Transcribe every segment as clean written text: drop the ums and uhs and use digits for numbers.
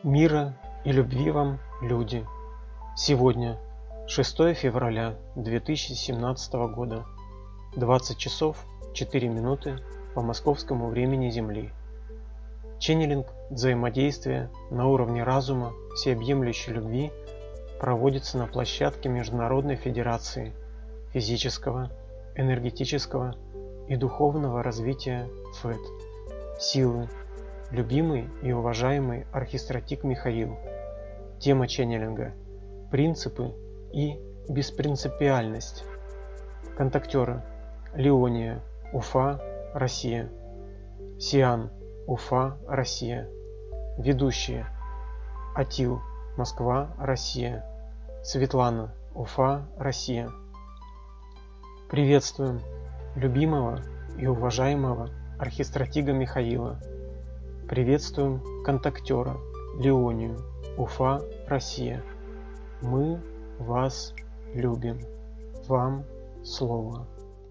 Мира и любви вам, люди! Сегодня 6 февраля 2017 года, 20 часов 4 минуты по московскому времени Земли. Ченнелинг взаимодействия на уровне разума всеобъемлющей любви проводится на площадке Международной Федерации физического, энергетического и духовного развития ФЭД. Силы. Любимый и уважаемый архистратик Михаил. Тема ченнелинга. Принципы и беспринципиальность. Контактеры. Леония, Уфа, Россия. Сиан, Уфа, Россия. Ведущие. Атил, Москва, Россия. Светлана, Уфа, Россия. Приветствуем любимого и уважаемого архистратига Михаила. Приветствуем контактера Леонию, Уфа, Россия. Мы вас любим. Вам слово.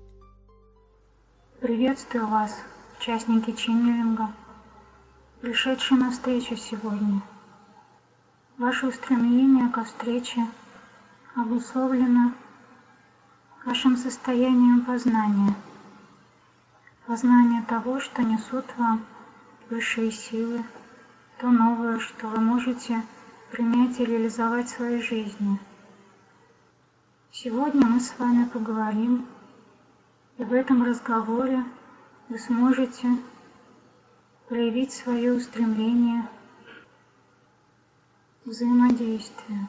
Приветствую вас, участники ченнелинга, пришедшие на встречу сегодня. Ваше устремление ко встрече обусловлено вашим состоянием познания. Познание того, что несут вам высшие силы, то новое, что вы можете принять и реализовать в своей жизни. Сегодня мы с вами поговорим, и в этом разговоре вы сможете проявить свое устремление взаимодействия.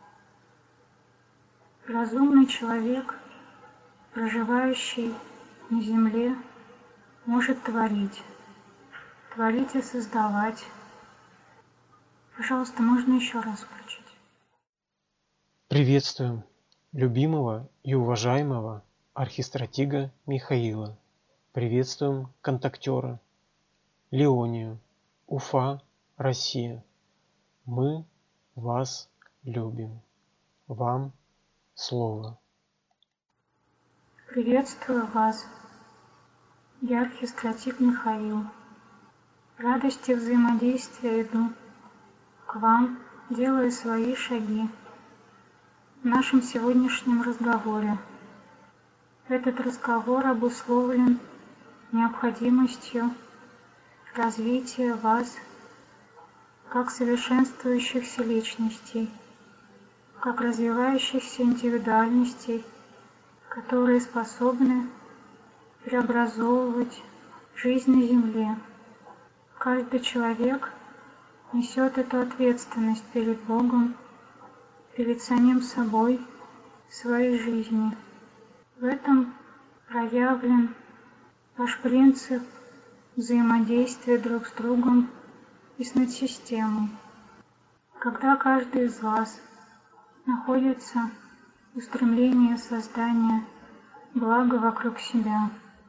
Разумный человек, проживающий на Земле, может творить и создавать. Пожалуйста, можно еще раз включить. Приветствуем любимого и уважаемого архистратига Михаила. Приветствуем контактера Леонию, Уфа, Россия. Мы вас любим. Вам слово. Приветствую вас, я архистратик Михаил. В радости взаимодействия иду к вам, делая свои шаги в нашем сегодняшнем разговоре. Этот разговор обусловлен необходимостью развития вас как совершенствующихся личностей, как развивающихся индивидуальностей, которые способны преобразовывать жизнь на Земле. Каждый человек несет эту ответственность перед Богом, перед самим собой, в своей жизни. В этом проявлен ваш принцип взаимодействия друг с другом и с надсистемой. Когда каждый из вас находится в устремлении создания блага вокруг себя.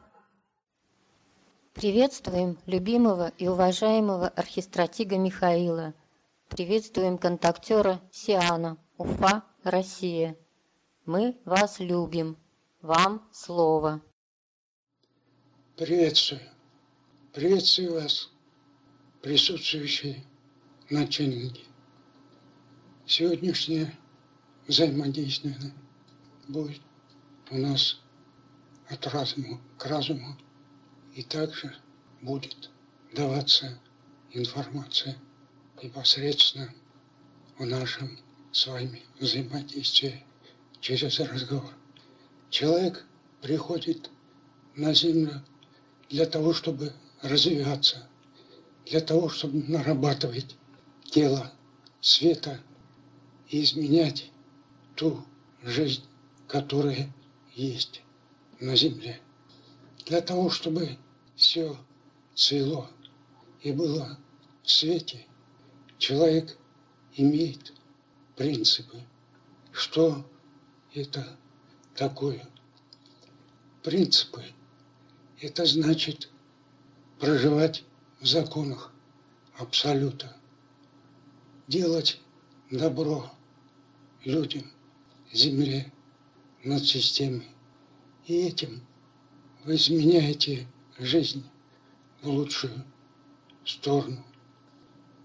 Приветствуем любимого и уважаемого архистратига Михаила. Приветствуем контактера Сиана, Уфа, Россия. Мы вас любим. Вам слово. Приветствую. Приветствую вас, присутствующие на ченнелинге. Сегодняшнее взаимодействие будет у нас от разума к разуму, и также будет даваться информация непосредственно в нашем с вами взаимодействии через разговор. Человек приходит на Землю для того, чтобы развиваться, для того, чтобы нарабатывать тело света и изменять ту жизнь, которая есть на Земле. Для того, чтобы все цвело и было в свете, человек имеет принципы. Что это такое? Принципы – это значит проживать в законах Абсолюта, делать добро людям, земле, над системой. И этим вы изменяете жизнь в лучшую сторону.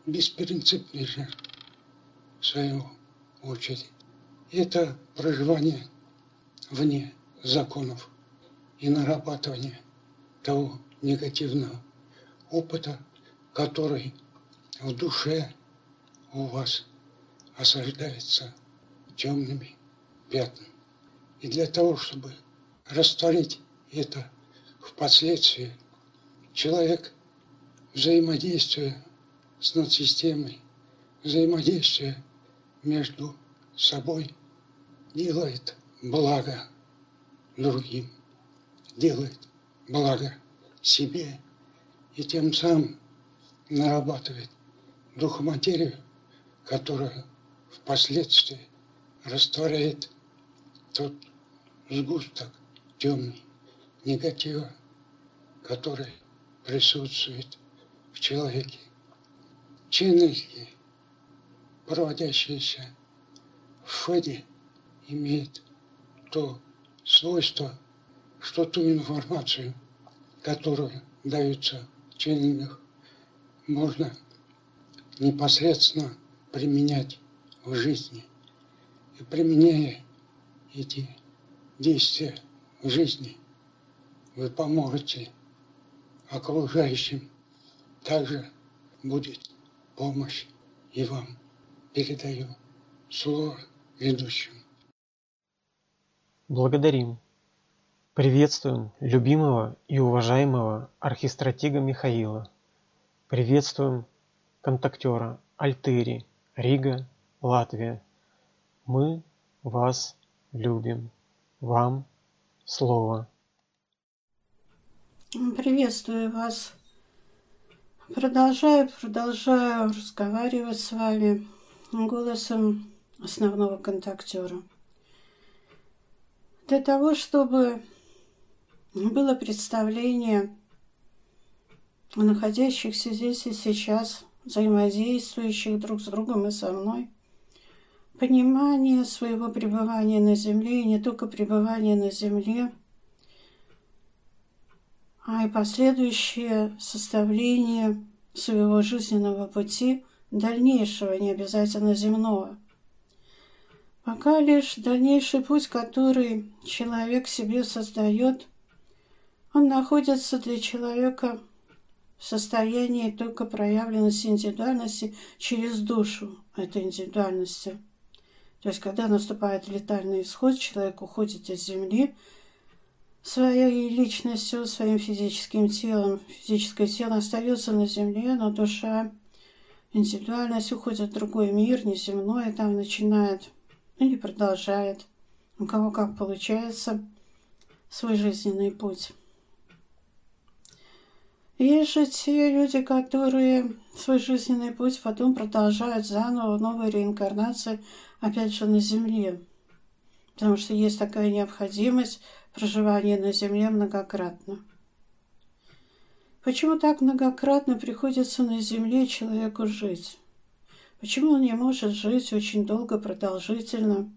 беспринципный же в свою очередь. Это проживание вне законов и нарабатывание того негативного опыта, который в душе у вас осаждается темными пятнами. И для того, чтобы растворить это впоследствии, человек, взаимодействуя с надсистемой, взаимодействуя между собой, делает благо другим, делает благо себе и тем самым нарабатывает духоматерию, которая впоследствии растворяет тот сгусток темный негатива, который присутствует в человеке. Ченнельки, проводящиеся в Феде, имеют то свойство, что ту информацию, которую дается в ченнелингах, можно непосредственно применять в жизни. И применяя эти действия в жизни, вы поможете окружающим. Также будет помощь и вам. Передаю слово ведущему. Благодарим. Приветствуем любимого и уважаемого архистратига Михаила. Приветствуем контактера Альтери, Рига, Латвия. Мы вас любим. Вам слово. Приветствую вас. Продолжаю разговаривать с вами голосом основного контактера. Для того, чтобы было представление о находящихся здесь и сейчас, взаимодействующих друг с другом и со мной, понимание своего пребывания на Земле, и не только пребывания на Земле, а и последующее составление своего жизненного пути, дальнейшего, не обязательно земного. Пока лишь дальнейший путь, который человек себе создает, он находится для человека в состоянии только проявленности индивидуальности через душу этой индивидуальности. То есть, когда наступает летальный исход, человек уходит из Земли своей личностью, своим физическим телом. Физическое тело остается на Земле, но душа, индивидуальность уходит в другой мир, неземной, и там начинает или продолжает, у кого как получается, свой жизненный путь. Есть же те люди, которые свой жизненный путь потом продолжают заново в новой реинкарнации, опять же, на Земле. Потому что есть такая необходимость проживания на Земле многократно. Почему так многократно приходится на Земле человеку жить? Почему он не может жить очень долго, продолжительно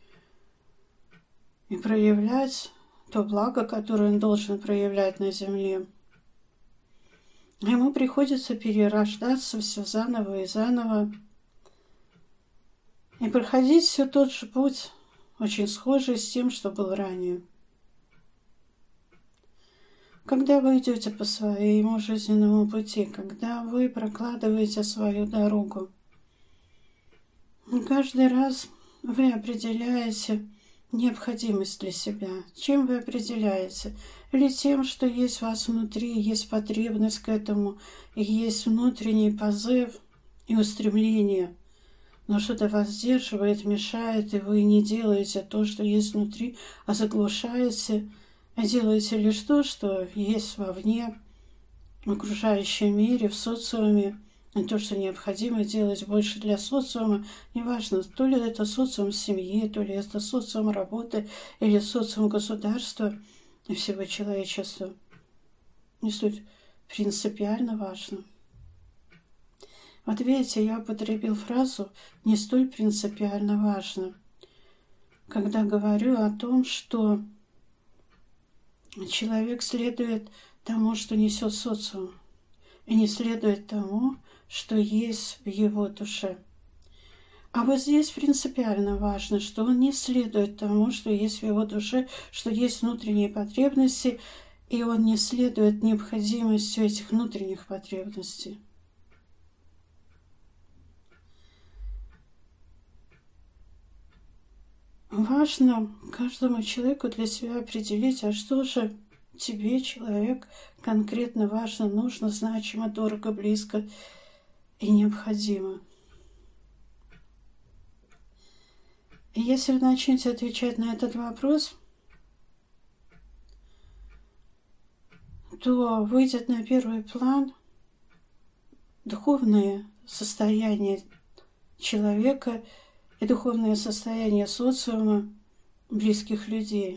и проявлять то благо, которое он должен проявлять на Земле? Ему приходится перерождаться все заново и заново и проходить все тот же путь, очень схожий с тем, что был ранее. Когда вы идете по своему жизненному пути, когда вы прокладываете свою дорогу, каждый раз вы определяете необходимость для себя. Чем вы определяете? Или тем, что есть у вас внутри, есть потребность к этому, и есть внутренний позыв и устремление, но что-то вас сдерживает, мешает, и вы не делаете то, что есть внутри, а заглушаете, а делаете лишь то, что есть вовне, в окружающем мире, в социуме, и то, что необходимо делать больше для социума, неважно, то ли это социум семьи, то ли это социум работы, или социум государства и всего человечества. Не суть принципиально важно. Вот видите, я употребил фразу «не столь принципиально важно», когда говорю о том, что человек следует тому, что несет социум, и не следует тому, что есть в его душе. А вот здесь принципиально важно, что он не следует тому, что есть в его душе, что есть внутренние потребности, и он не следует необходимостью этих внутренних потребностей. Важно каждому человеку для себя определить, а что же тебе, человек, конкретно важно, нужно, значимо, дорого, близко и необходимо. И если вы начнете отвечать на этот вопрос, то выйдет на первый план духовное состояние человека и духовное состояние социума, близких людей.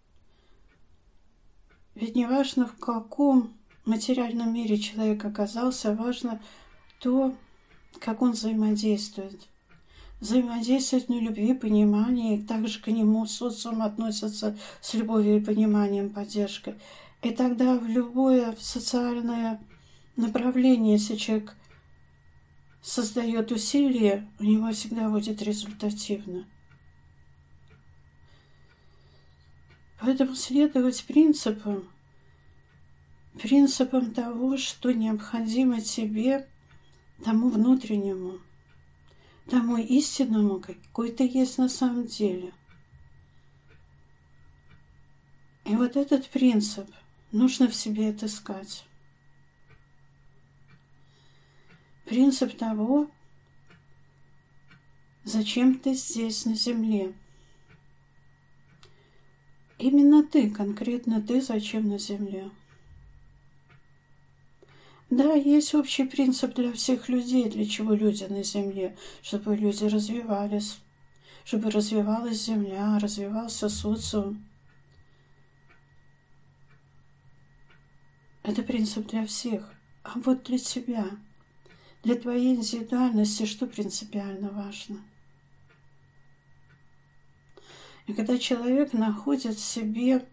Ведь не важно, в каком материальном мире человек оказался, важно то, как он взаимодействует. Взаимодействует на любви, понимании, и также к нему социум относится с любовью и пониманием, поддержкой. И тогда в любое социальное направление, если человек создает усилия, у него всегда будет результативно. Поэтому следовать принципам того, что необходимо тебе, тому внутреннему, тому истинному, какой ты есть на самом деле. И вот этот принцип нужно в себе отыскать. Принцип того, зачем ты здесь на земле. Именно ты, конкретно ты, зачем на земле. Да, есть общий принцип для всех людей, для чего люди на земле, чтобы люди развивались, чтобы развивалась земля, развивался социум. Это принцип для всех. А вот для тебя, для твоей индивидуальности, что принципиально важно? И когда человек находит в себе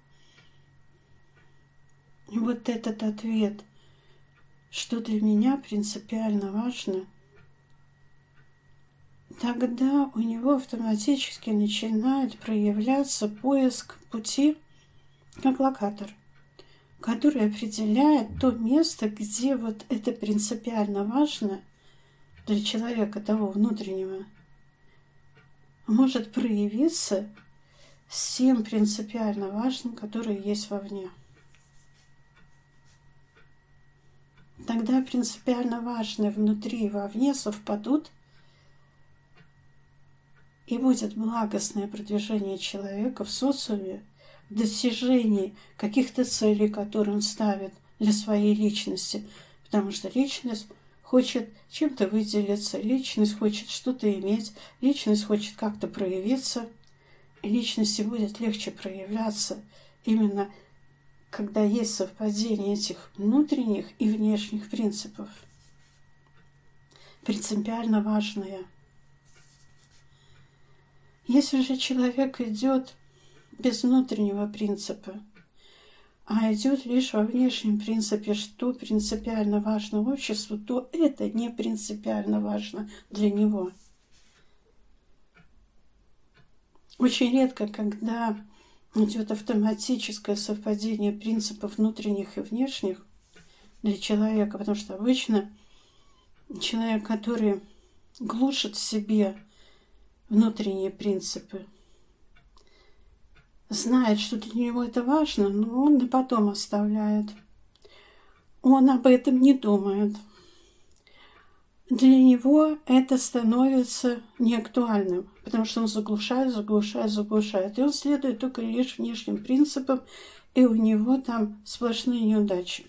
вот этот ответ, что для меня принципиально важно, тогда у него автоматически начинает проявляться поиск пути, как локатор, который определяет то место, где вот это принципиально важно для человека, того внутреннего, может проявиться с тем принципиально важным, которое есть вовне. Тогда принципиально важное внутри и вовне совпадут, и будет благостное продвижение человека в социуме, в достижении каких-то целей, которые он ставит для своей личности. Потому что личность хочет чем-то выделиться, личность хочет что-то иметь, личность хочет как-то проявиться. И личности будет легче проявляться именно когда есть совпадение этих внутренних и внешних принципов. Принципиально важное. Если же человек идет без внутреннего принципа, а идет лишь во внешнем принципе, что принципиально важно обществу, то это не принципиально важно для него. Очень редко, когда идет автоматическое совпадение принципов внутренних и внешних для человека, потому что обычно человек, который глушит в себе внутренние принципы, знает, что для него это важно, но он на потом оставляет. Он об этом не думает. Для него это становится неактуальным, потому что он заглушает. И он следует только лишь внешним принципам, и у него там сплошные неудачи.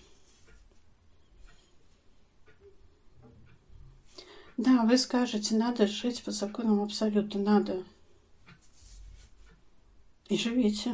Да, вы скажете, надо жить по законам абсолюта, надо. И живите.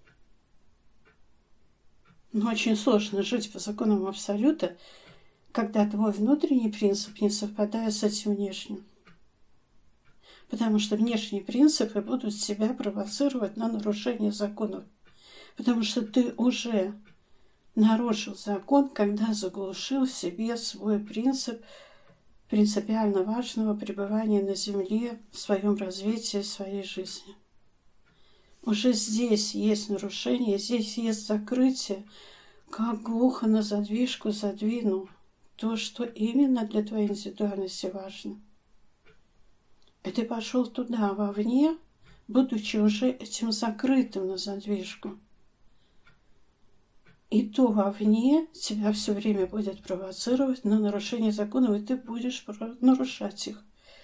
Но очень сложно жить по законам абсолюта, когда твой внутренний принцип не совпадает с этим внешним. Потому что внешние принципы будут себя провоцировать на нарушение законов. Потому что ты уже нарушил закон, когда заглушил в себе свой принцип принципиально важного пребывания на Земле в своем развитии, в своей жизни. Уже здесь есть нарушение, здесь есть закрытие, как глухо на задвижку задвинул то, что именно для твоей индивидуальности важно. И ты пошел туда, вовне, будучи уже этим закрытым на задвижку. И то вовне тебя все время будет провоцировать на нарушение законов, и ты будешь нарушать их.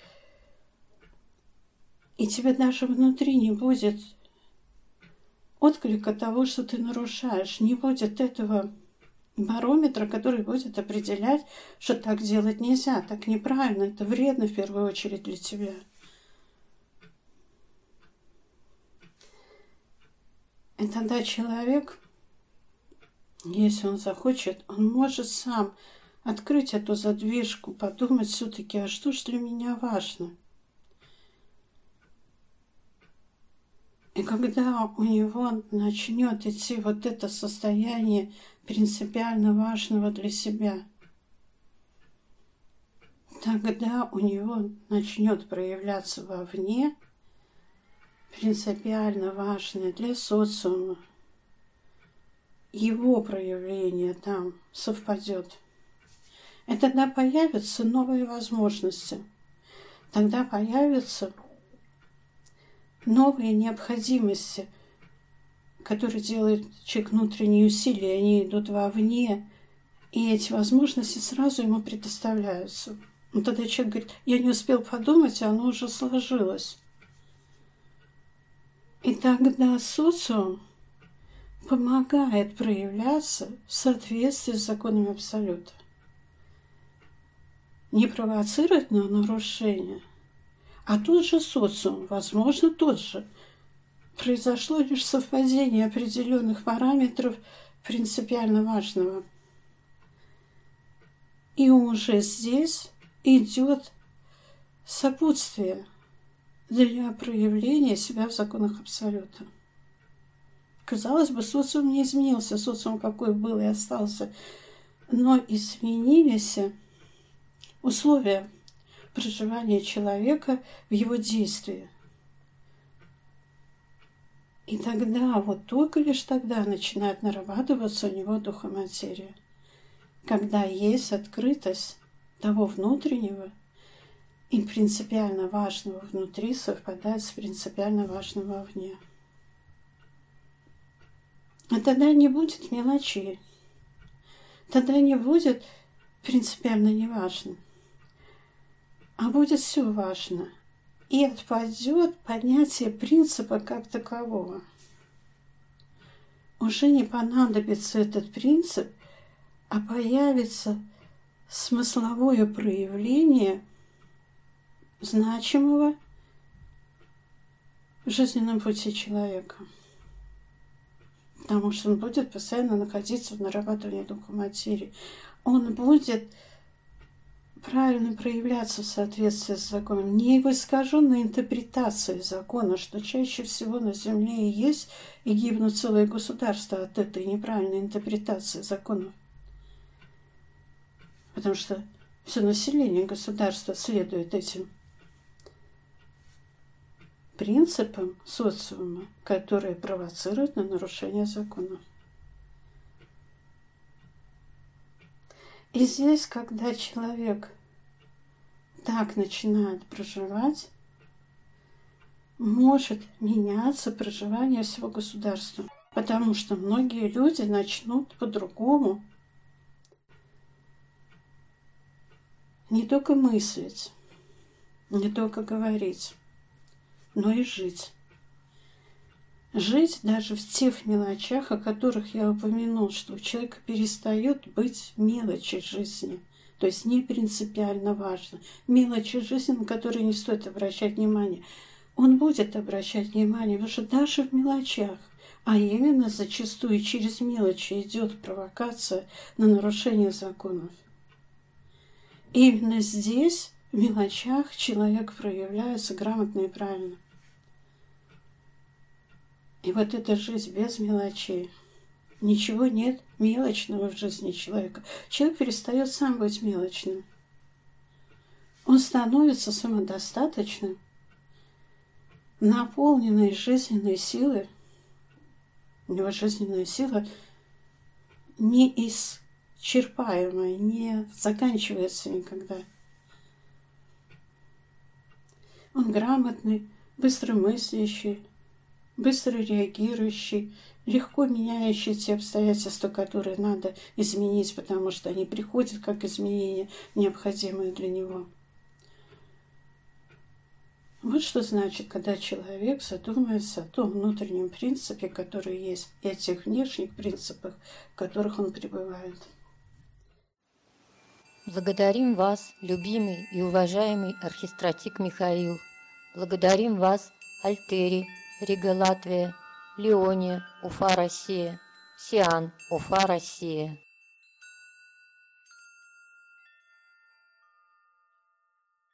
И тебе даже внутри не будет отклика того, что ты нарушаешь. Не будет этого барометра, который будет определять, что так делать нельзя, так неправильно, это вредно в первую очередь для тебя. И тогда человек, если он захочет, он может сам открыть эту задвижку, подумать все-таки, а что же для меня важно? И когда у него начнет идти вот это состояние принципиально важного для себя, тогда у него начнет проявляться вовне принципиально важное для социума. Его проявление там совпадет. И тогда появятся новые возможности. Тогда появятся новые необходимости, которые делают человек внутренние усилия, они идут вовне, и эти возможности сразу ему предоставляются. Но тогда человек говорит, я не успел подумать, а оно уже сложилось. И тогда социум помогает проявляться в соответствии с законами Абсолюта. Не провоцирует на нарушение, а тот же социум, возможно, тот же. Произошло лишь совпадение определенных параметров принципиально важного. И уже здесь идет сопутствие для проявления себя в законах Абсолюта. Казалось бы, социум не изменился, социум какой был и остался, но изменились условия проживания человека в его действии. И тогда, вот только лишь тогда начинает нарабатываться у него духоматерия, когда есть открытость того внутреннего, и принципиально важного внутри совпадает с принципиально важным вовне. А тогда не будет мелочей, тогда не будет принципиально неважно, а будет все важно. И отпадет понятие принципа как такового. Уже не понадобится этот принцип, а появится смысловое проявление значимого в жизненном пути человека. Потому что он будет постоянно находиться в нарабатывании духа материи. Он будет правильно проявляться в соответствии с законом. Не в искаженной интерпретации закона, что чаще всего на Земле и есть, и гибнут целые государства от этой неправильной интерпретации законов. Потому что все население государства следует этим принципам социума, которые провоцируют на нарушение законов. И здесь, когда человек так начинает проживать, может меняться проживание всего государства. Потому что многие люди начнут по-другому не только мыслить, не только говорить, но и жить. Жить даже в тех мелочах, о которых я упомянул, что у человека перестает быть мелочи жизни. То есть не принципиально важно. Мелочи жизни, на которые не стоит обращать внимание. Он будет обращать внимание, потому что даже в мелочах, а именно зачастую через мелочи идет провокация на нарушение законов. Именно здесь, в мелочах, человек проявляется грамотно и правильно. И вот эта жизнь без мелочей. Ничего нет мелочного в жизни человека. Человек перестает сам быть мелочным. Он становится самодостаточным, наполненной жизненной силой. У него жизненная сила неисчерпаемая, не заканчивается никогда. Он грамотный, быстромыслящий, быстро реагирующий, легко меняющий те обстоятельства, которые надо изменить, потому что они приходят как изменения, необходимые для него. Вот что значит, когда человек задумается о том внутреннем принципе, который есть, и о тех внешних принципах, в которых он пребывает. Благодарим вас, любимый и уважаемый архистратик Михаил. Благодарим вас, Альтери, Рига, Латвия, Леония, Уфа, Россия, Сиан, Уфа, Россия.